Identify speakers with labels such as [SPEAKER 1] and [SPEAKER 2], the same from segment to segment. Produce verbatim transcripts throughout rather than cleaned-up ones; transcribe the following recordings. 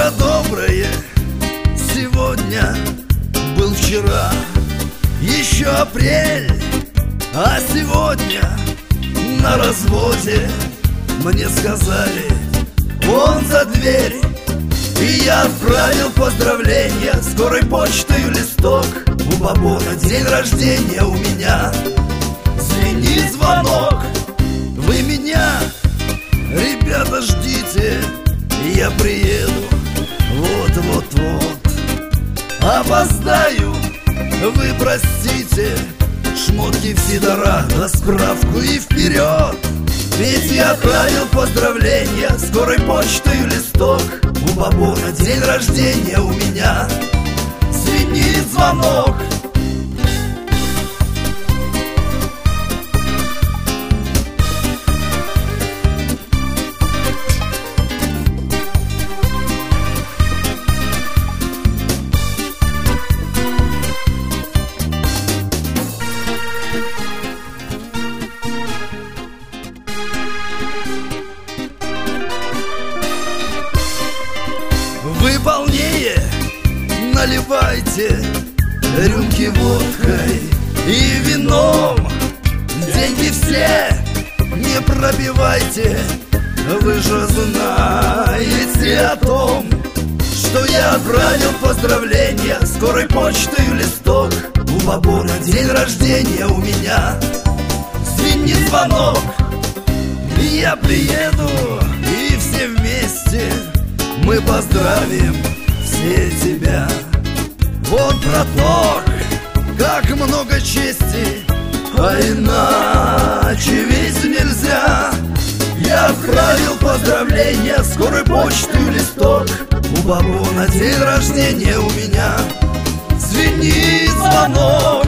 [SPEAKER 1] Утро доброе, сегодня был вчера. Еще апрель, а сегодня на разводе. Мне сказали, он за дверь, и я отправил поздравления скорой почтой листок. У бабона день рождения, у меня звенит звонок. Вы меня, ребята, ждите, я приеду вот-вот-вот. Опоздаю, вы простите, шмотки в сидорах, на справку и вперед. Ведь я отправил поздравления скорой почтой листок. У бабона день рождения, у меня звенит звонок. Вы полнее наливайте рюмки водкой и вином. Деньги все не пробивайте. Вы же знаете о том, что я отправил поздравления скорой почтой листок. У бабона день рождения, у меня звенит звонок. Я приеду, и все вместе мы поздравим все тебя. Вот про то, как много чести, а иначе ведь нельзя. Я отправил поздравления скорой почтой листок. У бабона день рождения, у меня звенит звонок.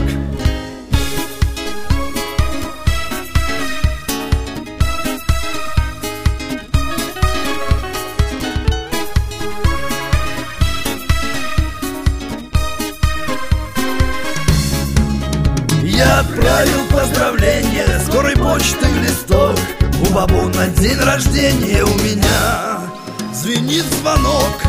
[SPEAKER 1] Я отправил поздравления скорой почтой листок. У бабона день рождения, у меня звенит звонок.